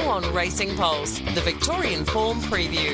on Racing Pulse, the Victorian Form Preview.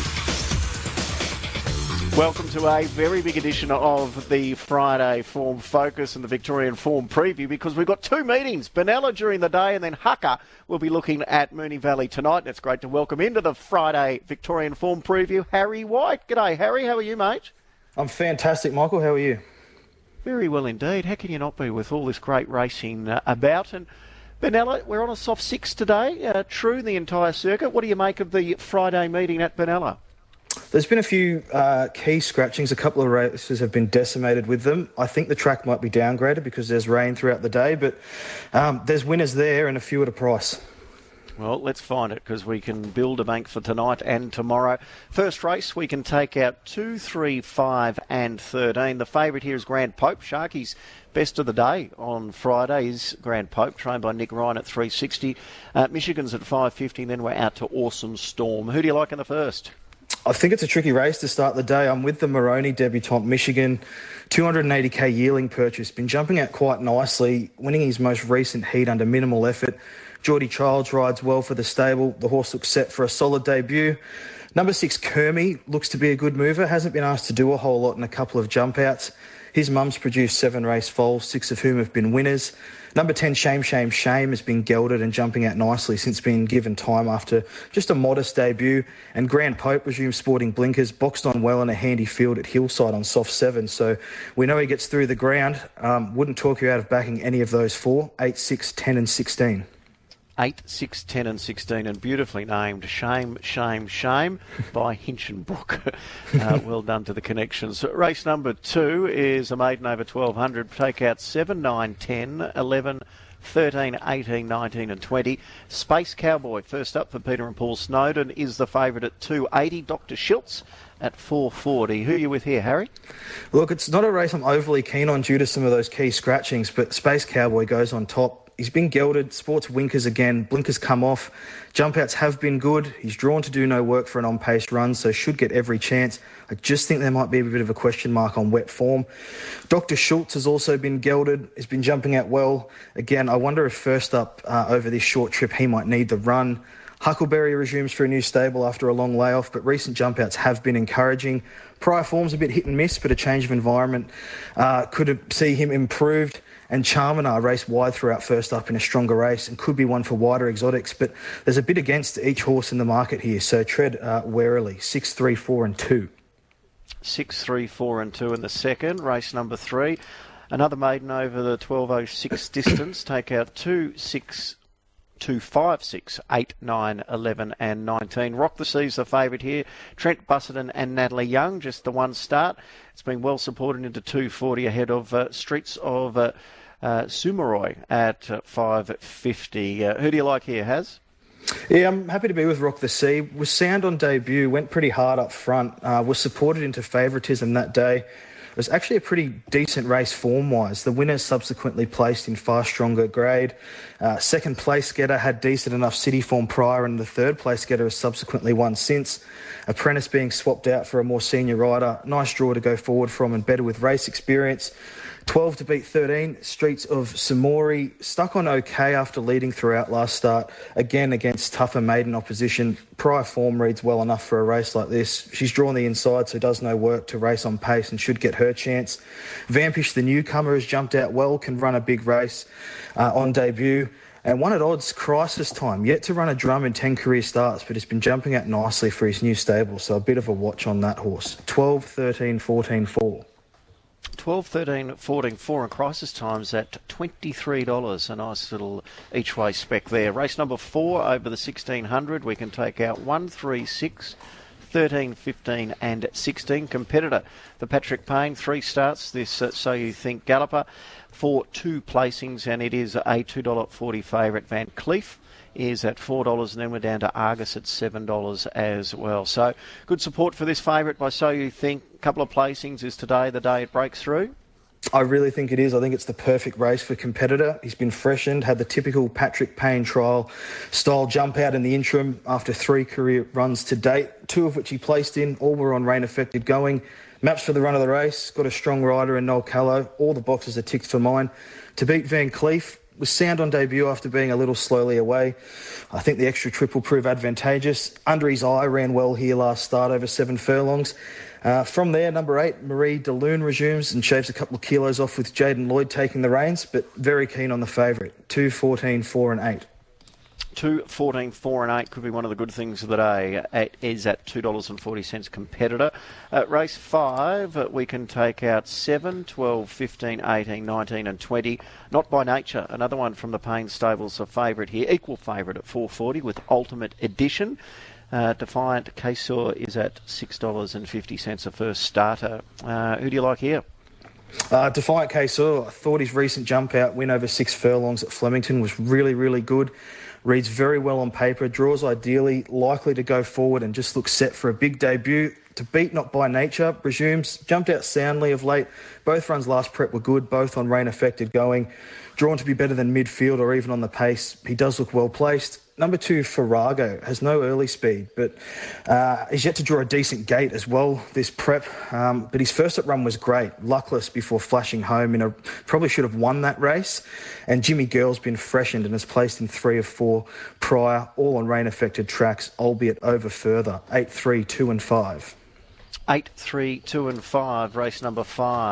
Welcome to a very big edition of the Friday Form Focus and the Victorian Form Preview, because we've got two meetings, Benalla during the day and then Hucker will be looking at Moonee Valley tonight. And it's great to welcome into the Friday Victorian Form Preview Harry White. G'day, Harry. How are you, mate? I'm fantastic, Michael. How are you? Very well indeed. How can you not be with all this great racing about? And Benalla, we're on a soft six today, true the entire circuit. What do you make of the Friday meeting at Benalla? There's been a few key scratchings. A couple of races have been decimated with them. I think the track might be downgraded because there's rain throughout the day, but there's winners there and a few at a price. Well, let's find it, because we can build a bank for tonight and tomorrow. First race, we can take out 2, 3, 5 and 13. The favourite here is Grand Pope. Sharky's best of the day on Friday is Grand Pope, trained by Nick Ryan at 360. Michigan's at 550, and then we're out to Awesome Storm. Who do you like in the first? I think it's a tricky race to start the day. I'm with the Moroney debutant, Michigan, 280k yearling purchase. Been jumping out quite nicely, winning his most recent heat under minimal effort. Geordie Childs rides well for the stable. The horse looks set for a solid debut. Number 6, Kermy, looks to be a good mover. Hasn't been asked to do a whole lot in a couple of jump outs. His mum's produced 7 race foals, 6 of whom have been winners. Number 10, Shame has been gelded and jumping out nicely since being given time after just a modest debut. And Grand Pope resumes sporting blinkers, boxed on well in a handy field at Hillside on soft 7. So we know he gets through the ground. Wouldn't talk you out of backing any of those 4, 8, 6, 10 and 16. 8, 6, 10 and 16, and beautifully named Shame by Hinchinbrook. Well done to the connections. Race number 2 is a maiden over 1200. Take out 7, 9, 10, 11, 13, 18, 19 and 20. Space Cowboy, first up for Peter and Paul Snowden, is the favourite at 280. Dr. Schiltz at 440. Who are you with here, Harry? Look, it's not a race I'm overly keen on due to some of those key scratchings, but Space Cowboy goes on top. He's been gelded, sports winkers again, blinkers come off. Jump outs have been good. He's drawn to do no work for an on-pace run, so should get every chance. I just think there might be a bit of a question mark on wet form. Dr. Schultz has also been gelded. He's been jumping out well. Again, I wonder if first up over this short trip he might need the run. Huckleberry resumes for a new stable after a long layoff, but recent jump outs have been encouraging. Prior form's a bit hit and miss, but a change of environment could see him improved. And Charminar raced wide throughout first up in a stronger race and could be one for wider exotics, but there's a bit against each horse in the market here, so tread warily. 6, 3, 4 and 2. 6, 3, 4 and 2 in the second. Race number 3. Another maiden over the 12.06 distance. Take out 2, 6, 2, 5, 6, 8, 9, 11 and 19. Rock the Sea's the favourite here. Trent Busserton and Natalie Young, just the one start. It's been well supported into 240 ahead of Streets of Sumaroy at 550. Who do you like here, Haz? Yeah, I'm happy to be with Rock the Sea. Was sound on debut, went pretty hard up front, was supported into favouritism that day. It was actually a pretty decent race form-wise. The winner subsequently placed in far stronger grade. Second place getter had decent enough city form prior, and the third place getter has subsequently won since. Apprentice being swapped out for a more senior rider. Nice draw to go forward from and better with race experience. 12 to beat 13, Streets of Samori, stuck on okay after leading throughout last start, again against tougher maiden opposition. Prior form reads well enough for a race like this. She's drawn the inside, so does no work to race on pace and should get her chance. Vampish, the newcomer, has jumped out well, can run a big race on debut. And one at odds, Crisis Time, yet to run a drum in 10 career starts, but has been jumping out nicely for his new stable, so a bit of a watch on that horse. 12, 13, 14, 4. 12, 13, 14, 4 and Crisis Times at $23. A nice little each-way spec there. Race number 4 over the 1600. We can take out 1, 3, 6, 13, 15 and 16. Competitor, the Patrick Payne. 3 starts. This So You Think Galloper for 2 placings, and it is a $2.40 favourite. Van Cleef is at $4, and then we're down to Argus at $7 as well. So good support for this favourite by So You Think. A couple of placings. Is today the day it breaks through? I really think it is. I think it's the perfect race for Competitor. He's been freshened, had the typical Patrick Payne trial style jump out in the interim after 3 career runs to date, 2 of which he placed in. All were on rain affected going. Maps for the run of the race. Got a strong rider in Noel Callow. All the boxes are ticked for mine. To beat Van Cleef, Was sound on debut after being a little slowly away. I think the extra trip will prove advantageous. Under his eye, ran well here last start over 7 furlongs. From there, number 8, Marie DeLune resumes and shaves a couple of kilos off with Jaden Lloyd taking the reins, but very keen on the favourite. 2, 14, 4 and 8. 2, 14, 4 and 8 could be one of the good things of the day. It is at $2.40 competitor. At race 5, we can take out 7, 12, 15, 18, 19 and 20. Not by Nature, another one from the Payne Stables, a favourite here. Equal favourite at $4.40 with Ultimate Edition. Defiant Kaysor is at $6.50 a first starter. Who do you like here? Defiant Kaysor, I thought his recent jump out win over 6 furlongs at Flemington was really, really good. Reads very well on paper, draws ideally, likely to go forward and just looks set for a big debut. To beat Not By Nature, presumes, jumped out soundly of late. Both runs last prep were good, both on rain affected going. Drawn to be better than midfield or even on the pace. He does look well placed. Number 2, Farrago, has no early speed, but he's yet to draw a decent gate as well this prep. But his first up run was great, luckless before flashing home. Probably should have won that race. And Jimmy Girl's been freshened and has placed in 3 of 4 prior, all on rain-affected tracks, albeit over further. 8, 3, 2 and 5. 8, 3, 2 and 5, race number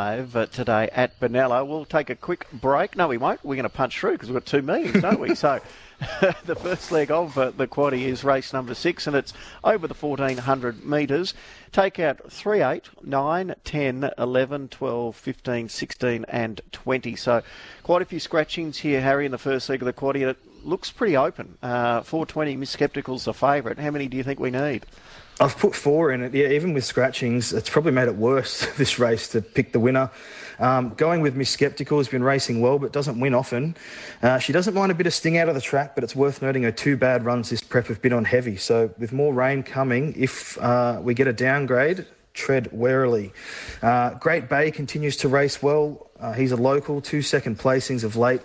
5 today at Benalla. We'll take a quick break. No, we won't. We're going to punch through because we've got 2 meetings, don't we? So the first leg of the quaddie is race number 6 and it's over the 1,400 metres. Take out 3, 8, 9, 10, 11, 12, 15, 16 and 20. So quite a few scratchings here, Harry, in the first leg of the quaddie. And it looks pretty open. 420, Miss Skeptical's the favourite. How many do you think we need? I've put 4 in it. Yeah, even with scratchings, it's probably made it worse, this race, to pick the winner. Going with Miss Skeptical, has been racing well, but doesn't win often. She doesn't mind a bit of sting out of the track, but it's worth noting her 2 bad runs this prep have been on heavy. So with more rain coming, if we get a downgrade, tread warily. Great Bay continues to race well. He's a local, 2 second placings of late.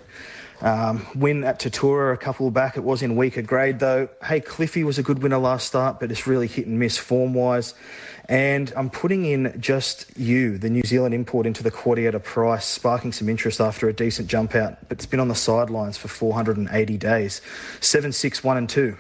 Win at Tatura a couple back. It was in weaker grade though. Hey Cliffy was a good winner last start, but it's really hit and miss form-wise. And I'm putting in Just You, the New Zealand import, into the quaddie at a price, sparking some interest after a decent jump out, but it's been on the sidelines for 480 days. 7, 6, 1 and 2.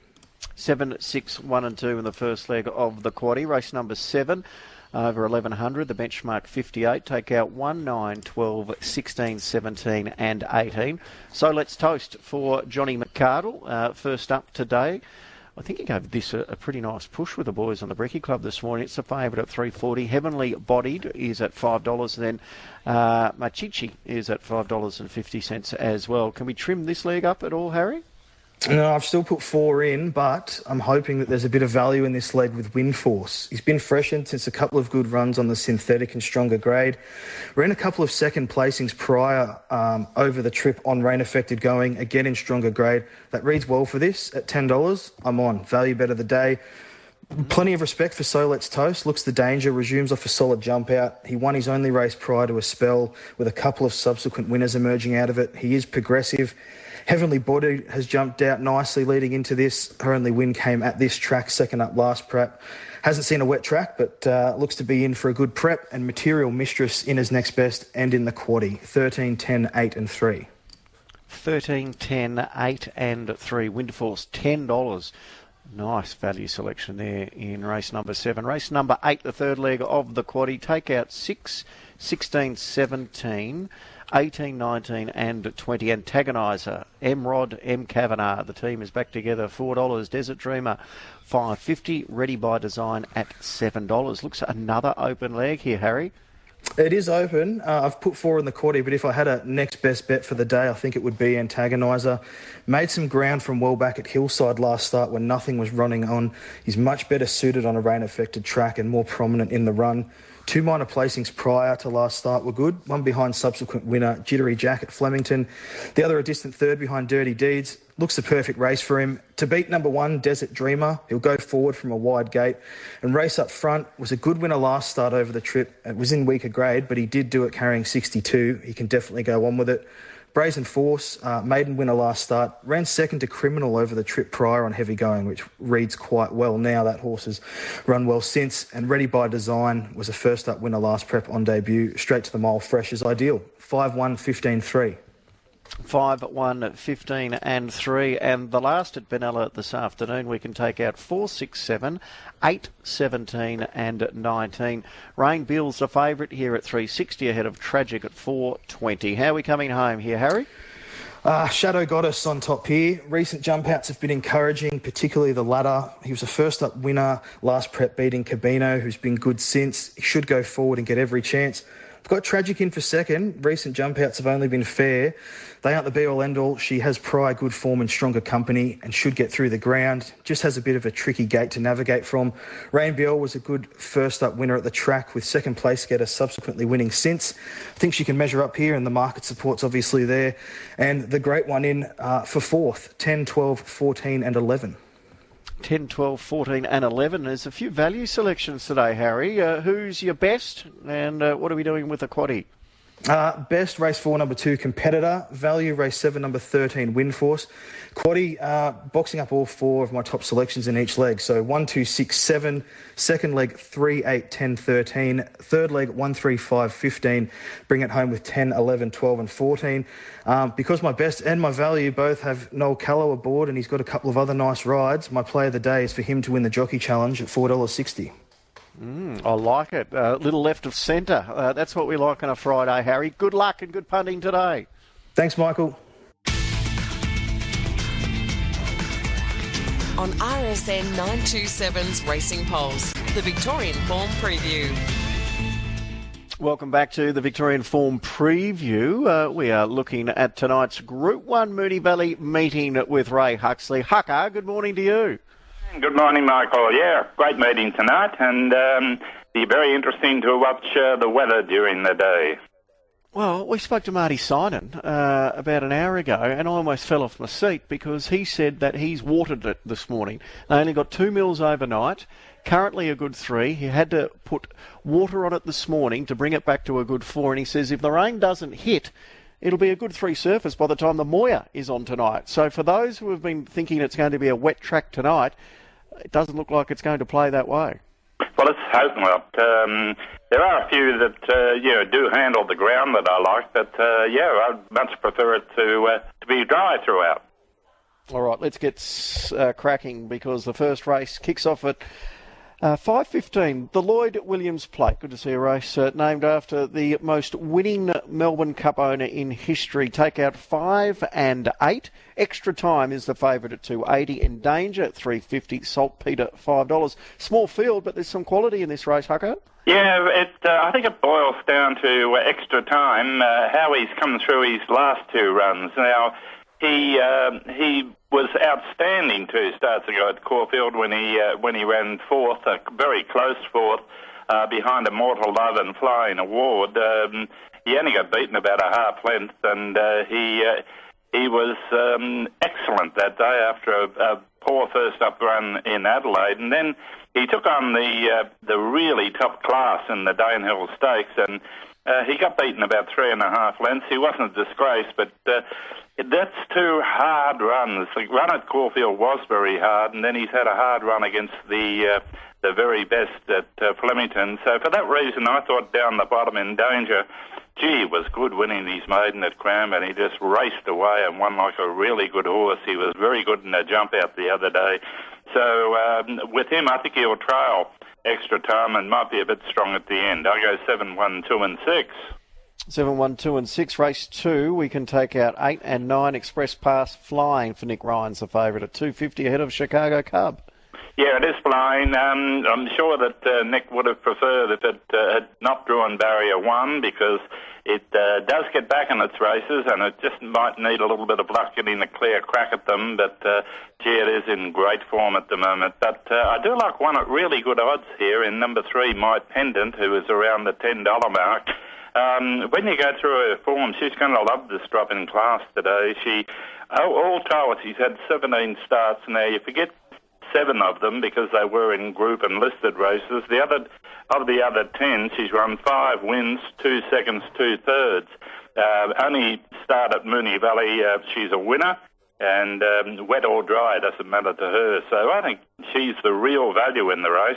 7, 6, 1 and 2 in the first leg of the quaddie. Race number 7. Over 1,100, the benchmark 58, take out 1, 9, 12, 16, 17 and 18. So let's toast for Johnny McCardle, first up today. I think he gave this a pretty nice push with the boys on the Brekkie Club this morning. It's a favourite at $3.40. Heavenly Bodied is at $5. And then Machichi is at $5.50 as well. Can we trim this leg up at all, Harry? No, I've still put 4 in, but I'm hoping that there's a bit of value in this leg with Windforce. He's been freshened since a couple of good runs on the synthetic and stronger grade. Ran a couple of second placings prior over the trip on rain-affected going, again in stronger grade. That reads well for this. At $10, I'm on. Value bet of the day. Plenty of respect for So Let's Toast. Looks the danger, resumes off a solid jump out. He won his only race prior to a spell with a couple of subsequent winners emerging out of it. He is progressive. Heavenly Body has jumped out nicely leading into this. Her only win came at this track, second up last prep. Hasn't seen a wet track, but looks to be in for a good prep. And Material Mistress in his next best and in the quaddie. 13, 10, 8 and 3. 13, 10, 8 and 3. Windforce, $10. Nice value selection there in race number 7. Race number 8, the third leg of the quaddie. Take out 6, 16, 17... 18, 19 and 20. Antagoniser, M-Rod, M. Kavanagh. The team is back together. $4. Desert Dreamer, $5.50. Ready by Design at $7. Looks another open leg here, Harry. It is open. I've put 4 in the quaddie, but if I had a next best bet for the day, I think it would be Antagoniser. Made some ground from well back at Hillside last start when nothing was running on. He's much better suited on a rain-affected track and more prominent in the run. 2 minor placings prior to last start were good. One behind subsequent winner, Jittery Jack at Flemington. The other a distant third behind Dirty Deeds. Looks the perfect race for him. To beat number 1, Desert Dreamer, he'll go forward from a wide gate and race up front. Was a good winner last start over the trip. It was in weaker grade, but he did do it carrying 62. He can definitely go on with it. Brazen Force, maiden winner last start, ran second to Criminal over the trip prior on heavy going, which reads quite well now. That horse has run well since. And Ready by Design was a first up winner last prep on debut. Straight to the mile, fresh as ideal. 5-1, 15-3. 5, 1, 15 and 3. And the last at Benalla this afternoon, we can take out 4, 6, 7, 8, 17 and 19. Rain Bill's the favourite here at 360 ahead of Tragic at 4.20. How are we coming home here, Harry? Shadow Goddess on top here. Recent jump outs have been encouraging, particularly the ladder. He was a first up winner last prep beating Cabino, who's been good since. He should go forward and get every chance. I've got Tragic in for second. Recent jump outs have only been fair. They aren't the be-all, end-all. She has prior good form and stronger company and should get through the ground. Just has a bit of a tricky gate to navigate from. Rain Bill was a good first-up winner at the track, with second-place getter subsequently winning since. I think she can measure up here, and the market support's obviously there. And the great one in for fourth, 10, 12, 14 and 11. 10, 12, 14 and 11. There's a few value selections today, Harry. Who's your best, and what are we doing with the quaddie? Best, race 4, number 2, Competitor. Value, race 7, number 13, Windforce. Quaddie, boxing up all 4 of my top selections in each leg. So 1, 2, 6, 7. Second leg, 3, 8, 10, 13. Third leg, 1, 3, 5, 15. Bring it home with 10, 11, 12 and 14. Because my best and my value both have Noel Callow aboard, and he's got a couple of other nice rides, my play of the day is for him to win the Jockey Challenge at $4.60. I like it. Little left of centre. That's what we like on a Friday, Harry. Good luck and good punting today. Thanks, Michael. On RSN 927's Racing Pulse, the Victorian Form Preview. Welcome back to the Victorian Form Preview. We are looking at tonight's Group 1 Moonee Valley meeting with Ray Huxley. Hucker, good morning to you. Good morning, Michael. Yeah, great meeting tonight, and be very interesting to watch the weather during the day. Well, we spoke to Marty Synan about an hour ago, and I almost fell off my seat because he said that he's watered it this morning. They only got 2 mils overnight, currently a good 3. He had to put water on it this morning to bring it back to a good 4, and he says if the rain doesn't hit, it'll be a good 3 surface by the time the Moya is on tonight. So for those who have been thinking it's going to be a wet track tonight, it doesn't look like it's going to play that way. Well, let's hope not. There are a few that do handle the ground that I like, but I'd much prefer it to be dry throughout. All right, let's get cracking, because the first race kicks off at 5:15, the Lloyd Williams Plate. Good to see a race named after the most winning Melbourne Cup owner in history. Take out 5 and 8. Extra Time is the favourite at $2.80. In Danger at $3.50. Saltpeter $5. Small field, but there's some quality in this race, Hucker. Yeah, I think it boils down to Extra Time, how he's come through his last 2 runs. Now, he was outstanding 2 starts ago at Caulfield when he ran 4th, a very close 4th, behind Immortal Love and Flying Award. He only got beaten about a half length, and he was excellent that day after a poor first up run in Adelaide, and then he took on the really top class in the Danehill Stakes, and he got beaten about 3.5 lengths. He wasn't a disgrace, but that's 2 hard runs. The run at Caulfield was very hard, and then he's had a hard run against the very best at Flemington. So for that reason, I thought down the bottom in Danger, gee, it was good winning his maiden at Cranbourne. He just raced away and won like a really good horse. He was very good in a jump out the other day. So with him, I think he'll trail Extra Time and might be a bit strong at the end. I go 7, 1, 2 and 6. 7, 1, 2 and 6. Race 2, we can take out 8 and 9. Express Pass Flying for Nick Ryan's the favourite at $2.50 ahead of Chicago Cub. Yeah, it is flying. I'm sure that Nick would have preferred if it had not drawn barrier 1, because it does get back in its races, and it just might need a little bit of luck getting a clear crack at them. But, it is in great form at the moment. But I do like one at really good odds here in number 3, My Pendant, who is around the $10 mark. When you go through her form, she's going to love this drop in class today. All told, she's had 17 starts. Now, you forget 7 of them because they were in group and listed races. Of the other 10, she's run 5 wins, 2 seconds, 2 thirds. Only start at Moonee Valley, she's a winner, and wet or dry doesn't matter to her. So I think she's the real value in the race.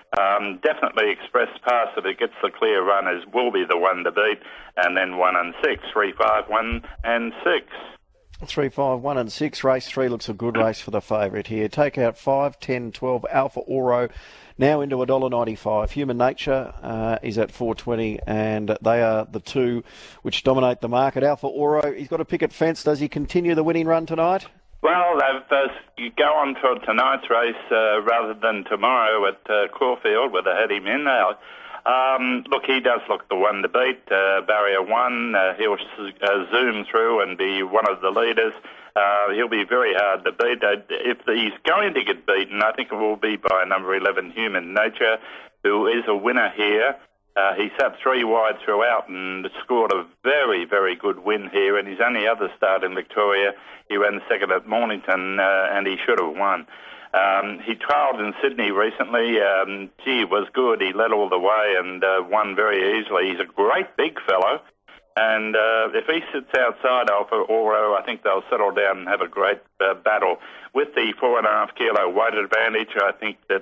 Definitely Express Pass, if it gets the clear runners, will be the one to beat. And then 1 and 6, 3, 5, 1 and 6. 3, 5, 1 and 6. Race 3 looks a good race for the favourite here. Take out 5, 10, 12. Alpha Oro now into $1.95. Human Nature is at $4.20, and they are the two which dominate the market. Alpha Oro, he's got a picket fence. Does he continue the winning run tonight? Well, you go on to tonight's race rather than tomorrow at Caulfield, where they had him in. Look, he does look the one to beat. Barrier 1, he'll zoom through and be one of the leaders. He'll be very hard to beat. If he's going to get beaten, I think it will be by number 11, Human Nature, who is a winner here. He sat 3 wide throughout and scored a very, very good win here. And his only other start in Victoria, he ran second at Mornington, and he should have won. He trialled in Sydney recently. He was good. He led all the way and won very easily. He's a great big fellow. And if he sits outside Alpha Oro, I think they'll settle down and have a great battle. With the 4.5 kilo weight advantage, I think that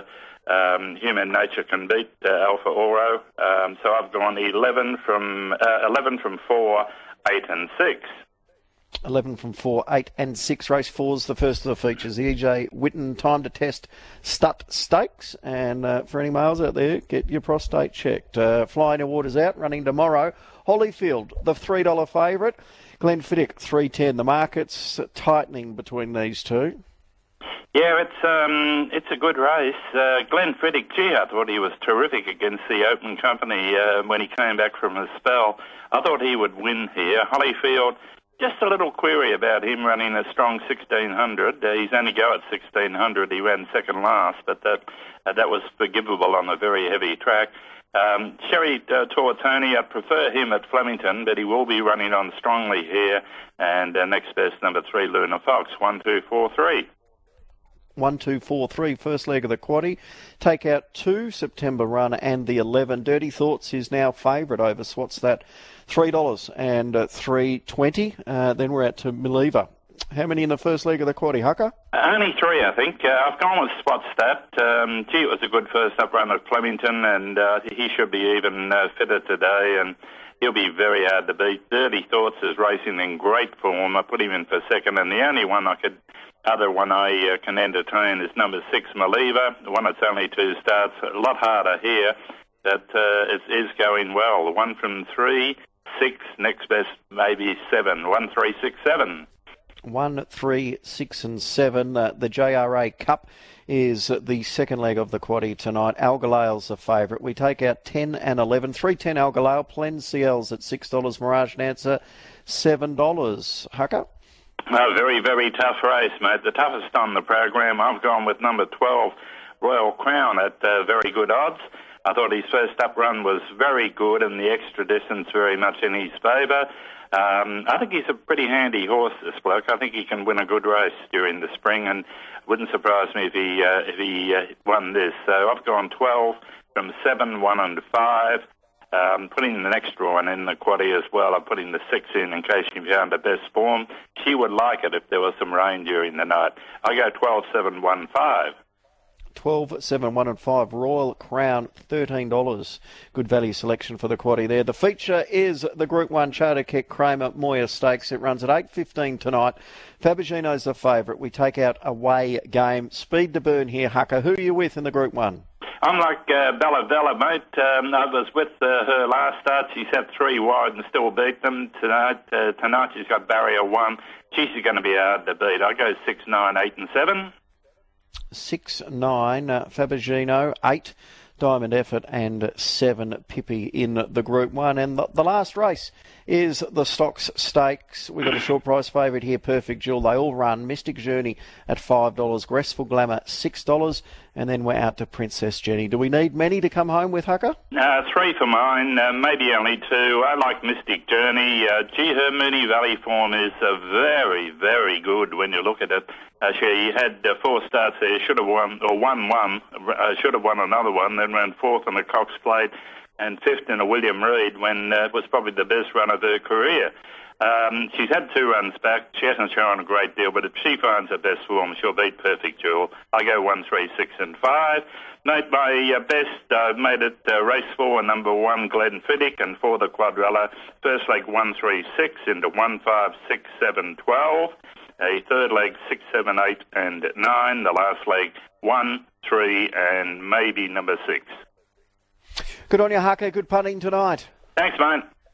Human Nature can beat Alpha Oro. So I've gone 11 from 4, 8 and 6. 11 from 4, 8 and 6. Race 4's the first of the features. The E.J. Whitten Time to Test Stut Stakes. And for any males out there, get your prostate checked. Flying Award is out, running tomorrow. Holyfield, the $3 favourite. Glenfiddich, $3.10. The market's tightening between these two. Yeah, it's a good race. Glenfiddich, gee, I thought he was terrific against the Open Company when he came back from his spell. I thought he would win here. Holyfield, just a little query about him running a strong 1600. He's only go at 1600. He ran second last, but that was forgivable on a very heavy track. Sherry Tortoni, I prefer him at Flemington, but he will be running on strongly here. And next best, number 3, Luna Fox, 1, 2, 4, 3. 1, 2, 4, 3, first leg of the quaddie. Take out 2, September Run, and the 11. Dirty Thoughts is now favourite over, so what's that? $3 and $3.20. Then we're out to Mileva. How many in the first leg of the quaddie, Hucker? Only 3, I think. I've gone with Spot Stat. Gee, it was a good first up run at Flemington, and he should be even fitter today, and he'll be very hard to beat. Dirty Thoughts is racing in great form. I put him in for second, and the only other one I can entertain is number 6, Mileva, the one that's only 2 starts. A lot harder here. That is going well. The 1 from 3, 6, next best maybe 7. 1, 3, 6, 7. 1, 3, 6 and 7. The JRA Cup is the second leg of the quaddie tonight. Algalale's the favourite. We take out 10 and 11. 3.10 Algalale. Plenciel's at $6. Mirage Nancer, $7. Hucker? Oh, very, very tough race, mate. The toughest on the program. I've gone with number 12, Royal Crown, at very good odds. I thought his first up run was very good, and the extra distance very much in his favour. I think he's a pretty handy horse, this bloke. I think he can win a good race during the spring, and wouldn't surprise me if he won this. So I've gone 12 from 7, 1 and 5. Putting the next one in the quaddie as well. I'm putting the 6 in case she found the best form. She would like it if there was some rain during the night. I go 12, 7, 1, 5. 12, 7, 1 and 5. Royal Crown, $13. Good value selection for the quaddie there. The feature is the Group 1 Charter Keck Kramer Moya Stakes. It runs at 8.15 tonight. Fabergino's the favourite. We take out away game. Speed to burn here, Hucker. Who are you with in the Group 1? I'm like Bella, mate. I was with her last start. She sat 3 wide and still beat them. Tonight she's got Barrier 1. She's going to be hard to beat. I go 6, 9, 8 and 7. 6, 9, Fabergino, 8, Diamond Effort, and 7, Pippi in the Group 1. And the last race is the Stocks Stakes. We've got a short price favourite here, Perfect Jewel. They all run. Mystic Journey at $5, Graceful Glamour $6, and then we're out to Princess Jenny. Do we need many to come home with, Hucker? 3 for mine, maybe only 2. I like Mystic Journey. Her Moonee Valley form is very, very good when you look at it. She had 4 starts there, should have won, or won one, should have won another one, then ran 4th in the Cox Plate and 5th in a William Reid when it was probably the best run of her career. She's had 2 runs back. She hasn't shown a great deal, but if she finds her best form, she'll beat Perfect Jewel. I go 1, 3, 6 and 5. Note my best, I've made it race 4, number 1, Glenfiddich, and for the Quadrella, first leg 1, 3, 6 into 1, 5, 6, 7, 12. A third leg 6, 7, 8 and 9. The last leg 1, 3 and maybe number 6. Good on you, Haka. Good punting tonight. Thanks, mate.